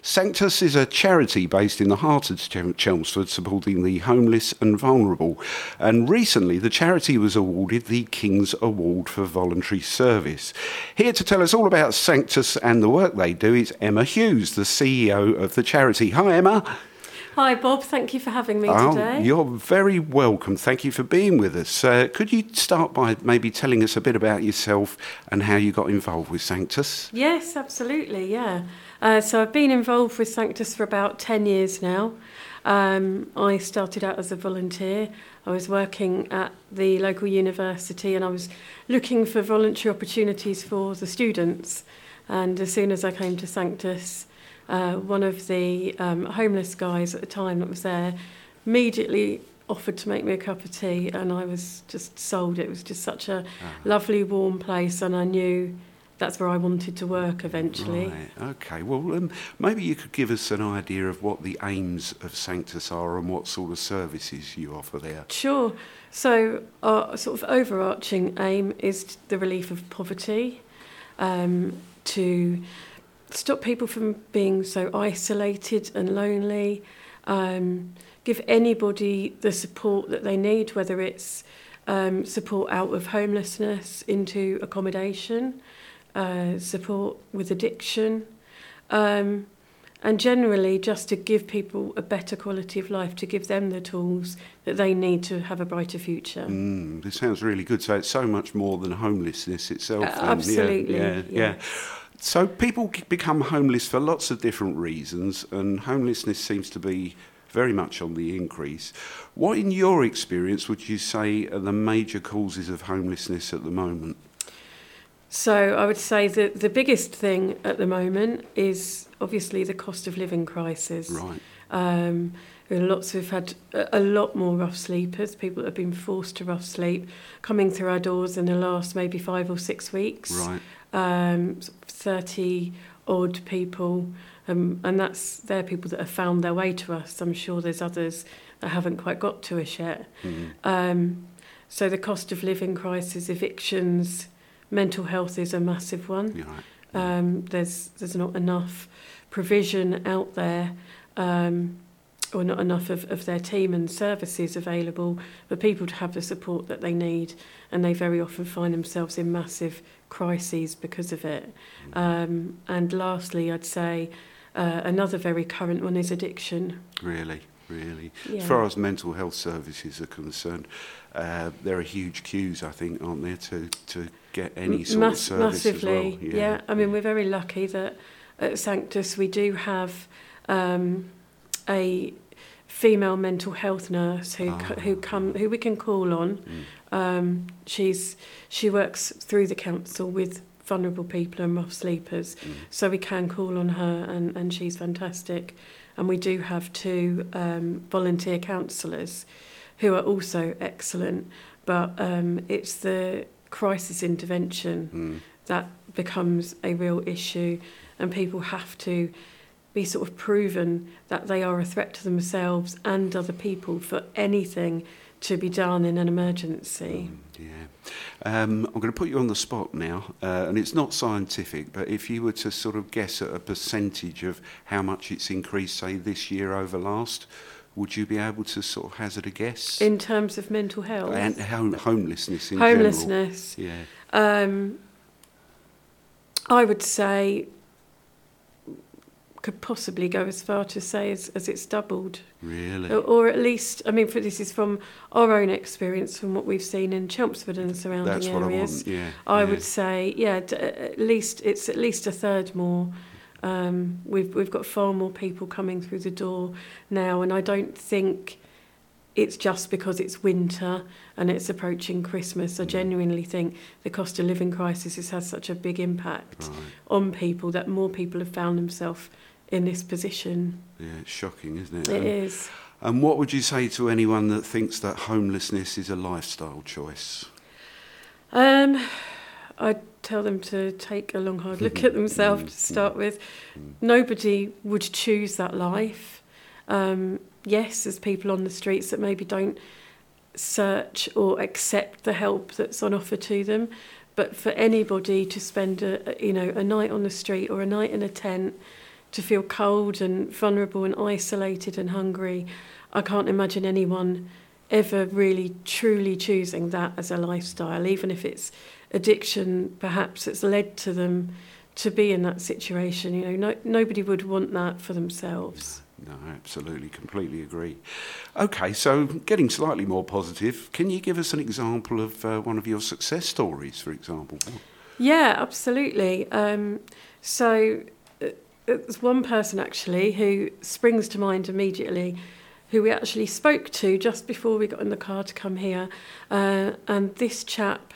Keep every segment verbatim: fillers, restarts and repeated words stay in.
Sanctus is a charity based in the heart of Ch- Chelmsford supporting the homeless and vulnerable. And recently the charity was awarded the King's Award for Voluntary Service. Here to tell us all about Sanctus and the work they do is Emma Hughes, the C E O of the charity. Hi, Emma. Hi, Bob. Thank you for having me oh, today. You're very welcome. Thank you for being with us. Uh, could you start by maybe telling us a bit about yourself and how you got involved with Sanctus? Yes, absolutely, yeah. Uh, so I've been involved with Sanctus for about ten years now. Um, I started out as a volunteer. I was working at the local university and I was looking for voluntary opportunities for the students. And as soon as I came to Sanctus, uh, one of the um, homeless guys at the time that was there immediately offered to make me a cup of tea, and I was just sold. It was just such a uh-huh. lovely, warm place, and I knew that's where I wanted to work eventually. Right, okay. Well, um, maybe you could give us an idea of what the aims of Sanctus are and what sort of services you offer there. Sure. So our sort of overarching aim is the relief of poverty, um, to stop people from being so isolated and lonely, um, give anybody the support that they need, whether it's um, support out of homelessness into accommodation, Uh, support with addiction, um, and generally just to give people a better quality of life, to give them the tools that they need to have a brighter future. Mm, this sounds really good. So it's so much more than homelessness itself. Uh, absolutely. Yeah, yeah, yeah. So people become homeless for lots of different reasons, and homelessness seems to be very much on the increase. What, in your experience, would you say are the major causes of homelessness at the moment? So I would say that the biggest thing at the moment is obviously the cost of living crisis. Right. Um, there are lots who've had a, a lot more rough sleepers, people that have been forced to rough sleep, coming through our doors in the last maybe five or six weeks. Right. Um, thirty odd people, um, and that's they're people that have found their way to us. I'm sure there's others that haven't quite got to us yet. Mm. Um, so the cost of living crisis, evictions, mental health is a massive one. Right. Um, there's there's not enough provision out there, um, or not enough of, of their team and services available for people to have the support that they need, and they very often find themselves in massive crises because of it. Um, and lastly, I'd say uh, another very current one is addiction. Really? Really. Yeah. As far as mental health services are concerned, uh, there are huge queues, I think, aren't there, to, to get any sort Mass- of service massively, as well? Yeah. yeah. I mean, we're very lucky that at Sanctus we do have um, a female mental health nurse who oh. who come who we can call on. Mm. Um, she's she works through the council with vulnerable people and rough sleepers, mm. so we can call on her, and, and she's fantastic. And we do have two um, volunteer counsellors who are also excellent, but um, it's the crisis intervention mm. that becomes a real issue, and people have to be sort of proven that they are a threat to themselves and other people for anything to be done in an emergency. Mm, yeah. Um, I'm going to put you on the spot now, uh, and it's not scientific, but if you were to sort of guess at a percentage of how much it's increased, say, this year over last, would you be able to sort of hazard a guess? In terms of mental health? And home, homelessness in homelessness. general. Yeah. Um, I would say, could possibly go as far to say as, as it's doubled. Really? Or, or at least, I mean, for, this is from our own experience, from what we've seen in Chelmsford and surrounding That's areas. What I want. Yeah. I yeah. would say, yeah, d- at least it's at least a third more. Um, we've we've got far more people coming through the door now, and I don't think it's just because it's winter and it's approaching Christmas. I genuinely think the cost of living crisis has had such a big impact right. on people that more people have found themselves in this position. Yeah, it's shocking, isn't it? It um, is. And what would you say to anyone that thinks that homelessness is a lifestyle choice? Um, I'd tell them to take a long, hard look at themselves to start with. Nobody would choose that life. Um, yes, there's people on the streets that maybe don't search or accept the help that's on offer to them, but for anybody to spend a, you know, a night on the street or a night in a tent to feel cold and vulnerable and isolated and hungry. I can't imagine anyone ever really truly choosing that as a lifestyle, even if it's addiction perhaps that's led to them to be in that situation. You know, no, nobody would want that for themselves. No, absolutely, completely agree. Okay, so getting slightly more positive, can you give us an example of uh, one of your success stories, for example? Yeah, absolutely. Um, so uh, there's one person actually who springs to mind immediately, who we actually spoke to just before we got in the car to come here. Uh, and this chap,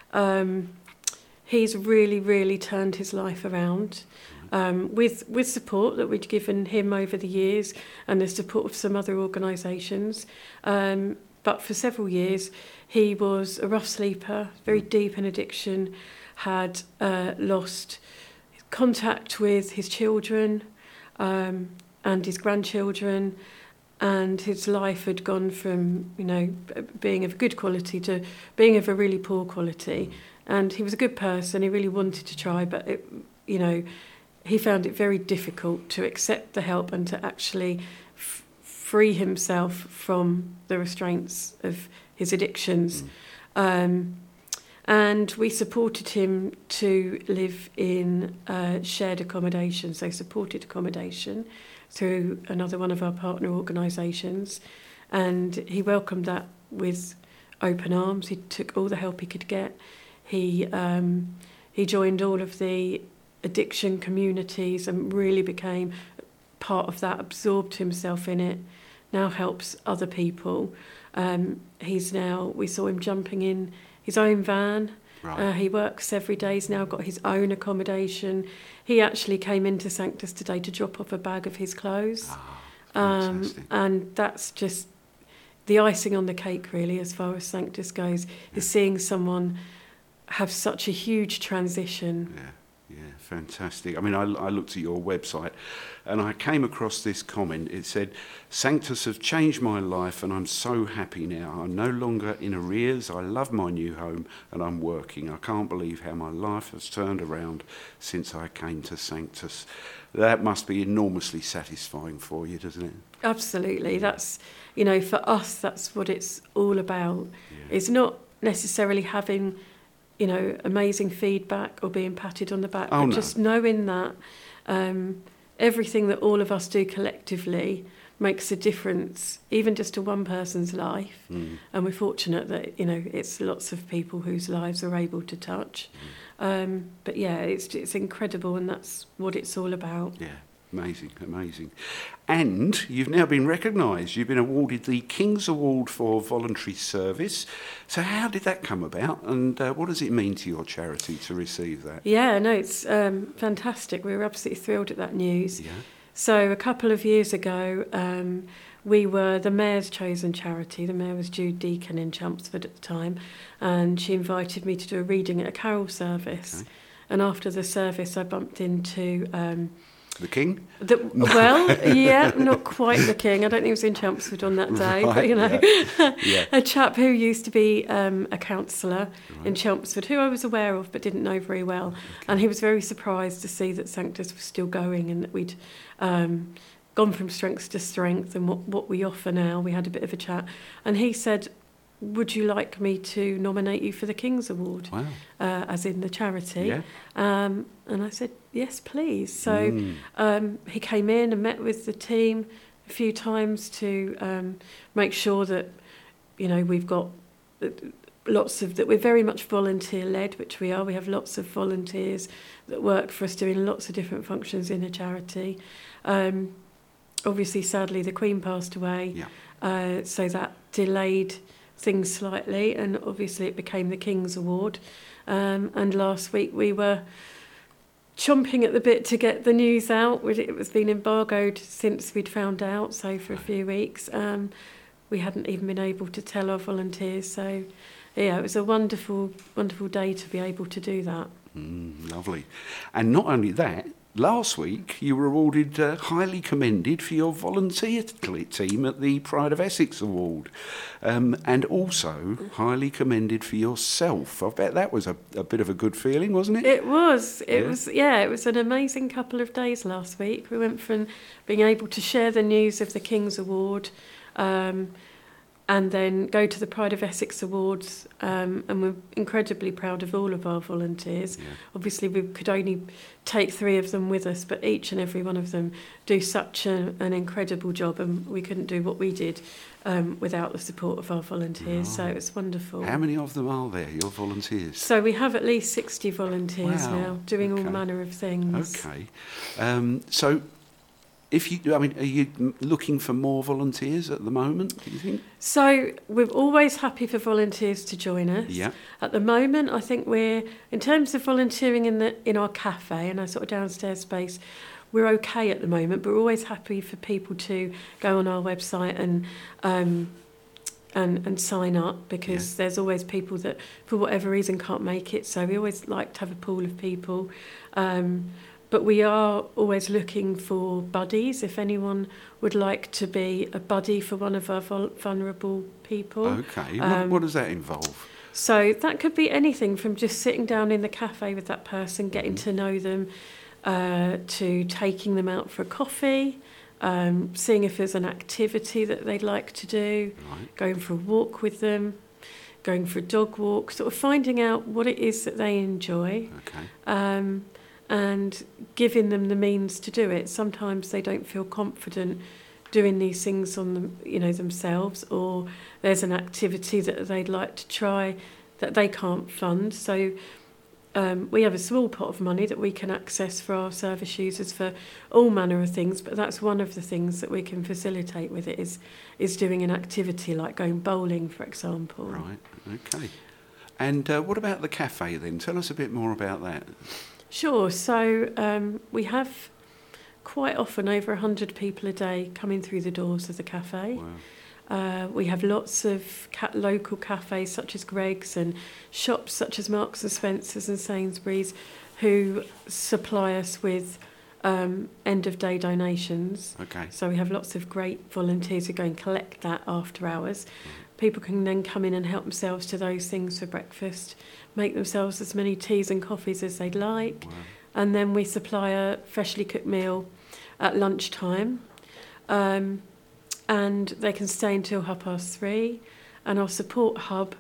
um, he's really, really turned his life around um, with with support that we'd given him over the years and the support of some other organisations. Um, but for several years, he was a rough sleeper, very deep in addiction, had uh, lost contact with his children um, and his grandchildren, and his life had gone from, you know, being of good quality to being of a really poor quality. And he was a good person, he really wanted to try, but, it, you know, he found it very difficult to accept the help and to actually f- free himself from the restraints of his addictions. Mm. Um, and we supported him to live in uh, shared accommodation, so supported accommodation, through another one of our partner organisations, and he welcomed that with open arms. He took all the help he could get. He um, he joined all of the addiction communities and really became part of that, absorbed himself in it, now helps other people. Um, he's now, we saw him jumping in his own van. Right. Uh, he works every day. He's now got his own accommodation. He actually came into Sanctus today to drop off a bag of his clothes. Oh, um, and that's just the icing on the cake, really, as far as Sanctus goes, yeah. is seeing someone have such a huge transition. Yeah. Yeah, fantastic. I mean, I, I looked at your website and I came across this comment. It said, "Sanctus have changed my life and I'm so happy now. I'm no longer in arrears. I love my new home and I'm working. I can't believe how my life has turned around since I came to Sanctus." That must be enormously satisfying for you, doesn't it? Absolutely. That's, you know, for us, that's what it's all about. Yeah. It's not necessarily having, you know, amazing feedback or being patted on the back, oh, but no. just knowing that um, everything that all of us do collectively makes a difference, even just to one person's life. Mm. And we're fortunate that, you know, it's lots of people whose lives are able to touch. Mm. Um, but yeah, it's it's incredible, and that's what it's all about. Yeah. Amazing, amazing. And you've now been recognised. You've been awarded the King's Award for Voluntary Service. So how did that come about, and uh, what does it mean to your charity to receive that? Yeah, no, it's um, fantastic. We were absolutely thrilled at that news. Yeah. So a couple of years ago, um, we were the Mayor's chosen charity. The Mayor was Jude Deacon in Chelmsford at the time, and she invited me to do a reading at a carol service. Okay. And after the service, I bumped into... Um, The King? The, well, yeah, not quite the King. I don't think he was in Chelmsford on that day, right, but, you know, yeah. Yeah. A chap who used to be um, a councillor right. in Chelmsford, who I was aware of but didn't know very well. Okay. And he was very surprised to see that Sanctus was still going and that we'd um, gone from strength to strength and what, what we offer now. We had a bit of a chat. And he said, "Would you like me to nominate you for the King's Award?" Wow. Uh, as in the charity. Yeah. Um, and I said, "Yes, please." So mm. um, he came in and met with the team a few times to um, make sure that, you know, we've got lots of, that we're very much volunteer-led, which we are. We have lots of volunteers that work for us doing lots of different functions in a charity. Um, obviously, sadly, the Queen passed away. Yeah. Uh, so that delayed things slightly, and obviously it became the King's Award. Um, and last week we were chomping at the bit to get the news out. It was been embargoed since we'd found out, so for a few weeks. Um, we hadn't even been able to tell our volunteers. So, yeah, it was a wonderful, wonderful day to be able to do that. Mm, lovely. And not only that, last week you were awarded uh, highly commended for your volunteer t- team at the Pride of Essex Award, um, and also highly commended for yourself. I bet that was a, a bit of a good feeling, wasn't it? It was. It Yeah. was. Yeah, it was an amazing couple of days last week. We went from being able to share the news of the King's Award, um, and then go to the Pride of Essex Awards, um, and we're incredibly proud of all of our volunteers. Yeah. Obviously, we could only take three of them with us, but each and every one of them do such a, an incredible job, and we couldn't do what we did um, without the support of our volunteers. So Right. it's wonderful. How many of them are there, your volunteers? So we have at least sixty volunteers Wow. now, doing Okay. all manner of things. Okay. Um, so, if you, I mean, are you m- looking for more volunteers at the moment, do you think? So we're always happy for volunteers to join us. Yeah. At the moment, I think we're, in terms of volunteering in the in our cafe and our sort of downstairs space, we're okay at the moment, but we're always happy for people to go on our website and um, and and sign up, because Yeah. there's always people that, for whatever reason, can't make it. So we always like to have a pool of people. Um, But we are always looking for buddies, if anyone would like to be a buddy for one of our vul- vulnerable people. Okay. Um, what, what does that involve? So that could be anything from just sitting down in the cafe with that person, getting Mhm. to know them, uh, to taking them out for a coffee, um, seeing if there's an activity that they'd like to do, Right. going for a walk with them, going for a dog walk, sort of finding out what it is that they enjoy. Okay. Um, and giving them the means to do it. Sometimes they don't feel confident doing these things on them, you know, themselves, or there's an activity that they'd like to try that they can't fund. So um, we have a small pot of money that we can access for our service users for all manner of things, but that's one of the things that we can facilitate with it, is is doing an activity like going bowling, for example. Right. Okay. And uh, what about the cafe then? Tell us a bit more about that. Sure. So um, we have quite often over one hundred people a day coming through the doors of the cafe. Wow. Uh, we have lots of ca- local cafes such as Greggs, and shops such as Marks and Spencer's and Sainsbury's, who supply us with um, end-of-day donations. Okay. So we have lots of great volunteers who go and collect that after hours. People can then come in and help themselves to those things for breakfast, make themselves as many teas and coffees as they'd like, Wow. and then we supply a freshly cooked meal at lunchtime. Um, and they can stay until half past three. And our support hub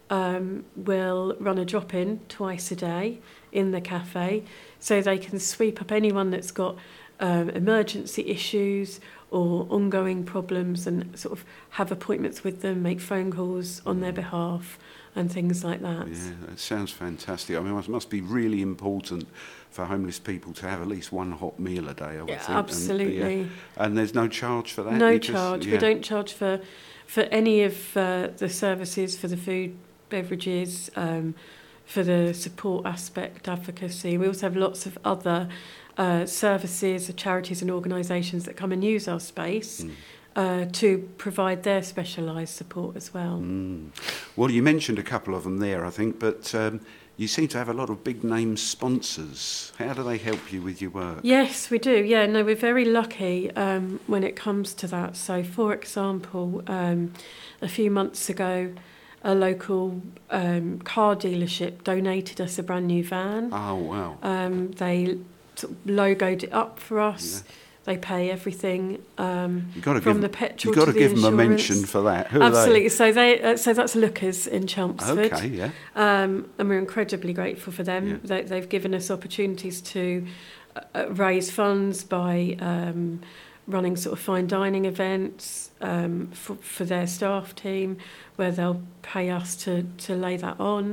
um, will run a drop-in twice a day in the cafe, so they can sweep up anyone that's got um, emergency issues or ongoing problems, and sort of have appointments with them, make phone calls on their behalf and things like that. Yeah, that sounds fantastic. I mean, it must be really important for homeless people to have at least one hot meal a day, I would Yeah, think. absolutely. And, yeah. And there's no charge for that? No You just- charge. yeah. We don't charge for for any of uh, the services, for the food, beverages, um, for the support aspect, advocacy. We also have lots of other uh, services, charities and organisations that come and use our space Mm. uh, to provide their specialised support as well. Mm. Well, you mentioned a couple of them there, I think, but um, you seem to have a lot of big name sponsors. How do they help you with your work? Yes, we do. Yeah, no, we're very lucky um, when it comes to that. So, for example, um, a few months ago, a local um, car dealership donated us a brand new van. Oh, wow. Um, they sort of logoed it up for us. Yeah. They pay everything um, You've got to from give, the petrol you've got to to the give them a insurance. mention for that. Who are Absolutely. they? So they, uh, so that's Lookers in Chelmsford. Okay, yeah. Um, and we're incredibly grateful for them. Yeah. They, they've given us opportunities to uh, raise funds by um, running sort of fine dining events um, for, for their staff team, where they'll pay us to, to lay that on.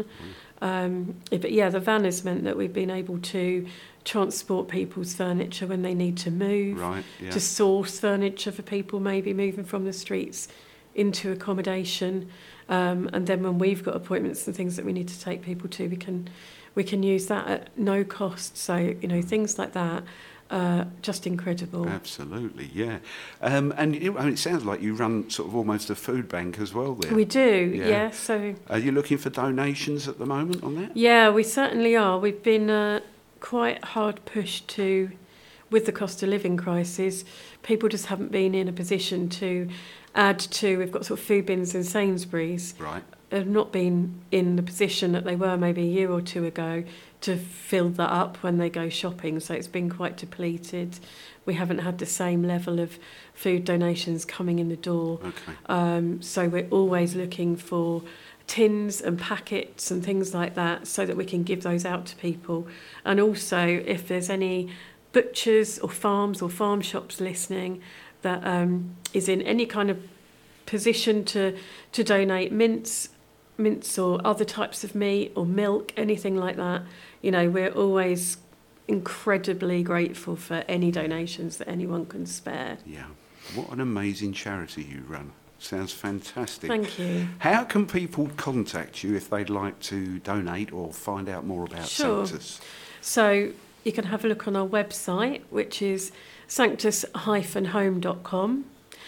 Um, but yeah, the van has meant that we've been able to transport people's furniture when they need to move, Right, yeah. to source furniture for people maybe moving from the streets into accommodation, um, and then when we've got appointments and things that we need to take people to, we can we can use that at no cost. So you know, things like that, uh, just incredible. Absolutely, yeah. Um, and you, I mean, it sounds like you run sort of almost a food bank as well there. We do, Yeah. yeah. So Are you looking for donations at the moment on that? yeah, we certainly are. We've been uh, quite hard pushed to with the cost of living crisis, people just haven't been in a position to add to. We've got sort of food bins in Sainsbury's. Right. Have not been in the position that they were maybe a year or two ago to fill that up when they go shopping. So it's been quite depleted. We haven't had the same level of food donations coming in the door. Okay. Um, so we're always looking for tins and packets and things like that so that we can give those out to people. And also, if there's any butchers or farms or farm shops listening that um, is in any kind of position to, to donate mince, mince or other types of meat or milk, anything like that, you know, we're always incredibly grateful for any donations that anyone can spare. Yeah. What an amazing charity you run. Sounds fantastic. Thank you. How can people contact you if they'd like to donate or find out more about Sure. Sanctus? So you can have a look on our website, which is sanctus dash home dot com.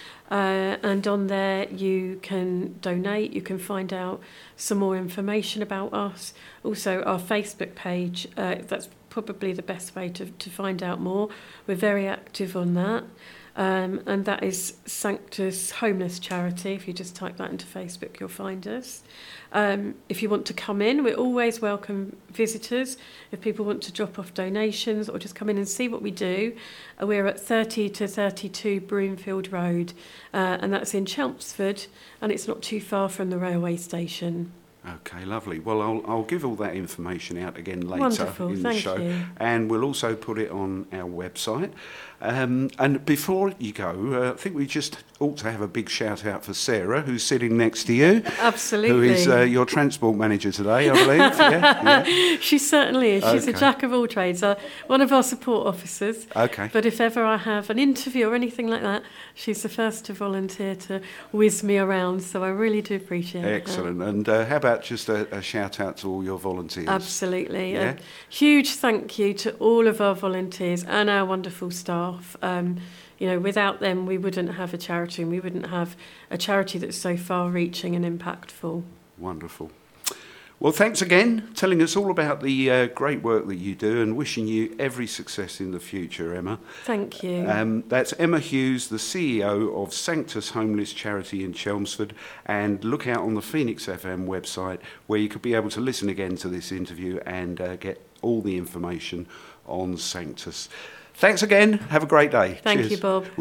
Uh, and on there you can donate, you can find out some more information about us. Also our Facebook page, uh, that's probably the best way to, to find out more. We're very active on that. Um, and that is Sanctus Homeless Charity. If you just type that into Facebook, you'll find us. Um, if you want to come in, we're always welcome visitors. If people want to drop off donations or just come in and see what we do, uh, we're at thirty to thirty-two Broomfield Road, uh, and that's in Chelmsford, and it's not too far from the railway station. Okay, lovely. Well, I'll, I'll give all that information out again later Wonderful, in the thank show. you. And we'll also put it on our website. Um, and before you go, uh, I think we just ought to have a big shout out for Sarah, who's sitting next to you. Absolutely. Who is uh, your transport manager today, I believe. yeah, yeah. She certainly is. She's Okay. a jack of all trades, uh, one of our support officers. Okay. But if ever I have an interview or anything like that, she's the first to volunteer to whiz me around. So I really do appreciate it. Excellent. And uh, how about just a, a shout out to all your volunteers? Absolutely. Yeah? A huge thank you to all of our volunteers and our wonderful staff. Um, you know, without them, we wouldn't have a charity, and we wouldn't have a charity that's so far-reaching and impactful. Wonderful. Well, thanks again, telling us all about the uh, great work that you do, and wishing you every success in the future, Emma. Thank you. Um, that's Emma Hughes, the C E O of Sanctus Homeless Charity in Chelmsford, and look out on the Phoenix F M website where you could be able to listen again to this interview and uh, get all the information on Sanctus. Thanks again. Have a great day. Thank Cheers. you, Bob.